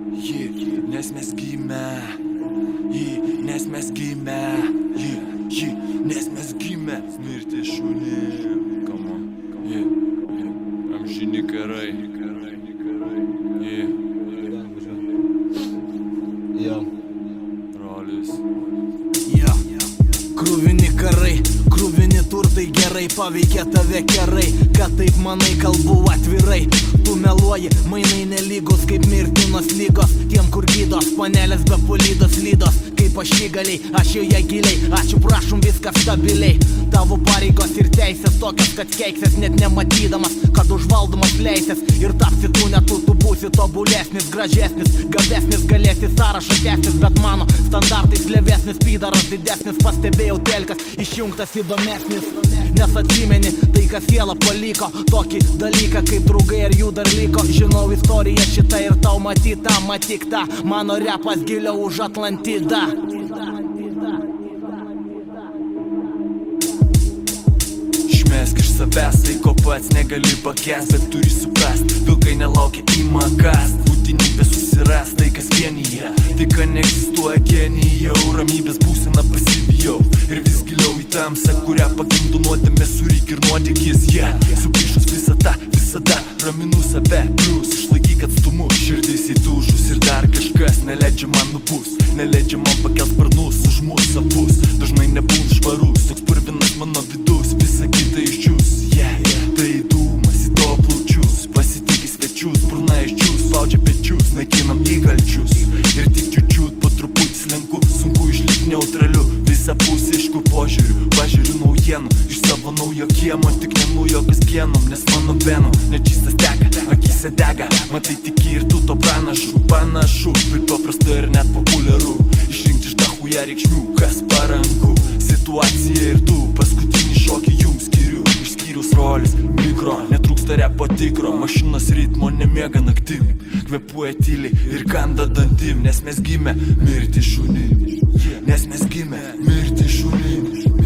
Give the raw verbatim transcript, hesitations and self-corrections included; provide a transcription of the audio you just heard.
Ji, nes mes gimę. Ji, nes mes gimę. Ji, ji, nes mes gimę. Mirti šunim. Come on. Ji, ji, amžini karai. Ji. Jo. Brolis. Jo. Krūvini karai, krūvini turtai gerai, paveikia tave kerai, kad taip manai, kalbu atvirai. Tu meluoji, mainai nelygus kaip mirtinos lygos, tiem kur gydos, panelės be polydos lydos, kaip aš įgaliai, aš joje giliai, ačiū prašom viskas stabiliai. Tavo pareigos ir teisės tokios, kad keiksės net nematydamas, kad užvaldomas leisės ir tapsi tu netu, tu būsi tobulesnis, gražesnis, gabesnis, galėsi sąrašą tęstis, bet mano standartais levesnis, pydaras didesnis, pastebėjau telkas, išjungtas įdomesnis, nes atsimeni tai, kas sielą paliko, tokį dalyką kaip draugai ar jų dar liko. Žinau istoriją šitą ir tau matyta, matyk tą, mano repas giliau už Atlantidą. Išmesk iš savęs tai, ko pats negali pakęst, bet turi suprast, vilkai nelaukia ima kast. Būtinybė susirast tai, kas vienyje, tai, ką neegzistuoja genijau. Ramybės būsena pasivijau ir vis giliau į tamsą, kurią pagimdo nuodėmė, suryk ir nuodėkis. Yeah. Sugrįžus visada, visada raminu save, plius išlaikyk atstumus, širdis įtūžus ir dar kažkas neleidžia man nubus, neleidžia man pakelt sparnus už mūsų savus. Dažnai nebūn švarus, toks purvinas mano vidus, visa kita iščius. Yeah. Tai dūmas į to plaučius, pasitikį svečius, burna iščius, spaudžia pečius, naikinam įgalčius ir tik čiučiut po truputį slenku, sunku išlikti neutraliu, visapusišku požiūriu, pažiūriu naujienų iš savo naujo kiemo, tik nenujo kasdienom, nes mano venom nečistas teka, akise dega, matai tiki ir tu to pranašu, panašu, bet paprasta ir net populiaru, išrinkti iš dahuja reikšmių, kas paranku, situacija ir tu, paskutinį šokį jums skiriu, išskyrus rolis, mikro, netrūksta repo tikro, mašinos ritmo nemiega naktim, kvepuoja tyliai ir kanda dantim, nes mes gimę mirti šunim, nes mes gimę mirti šunim.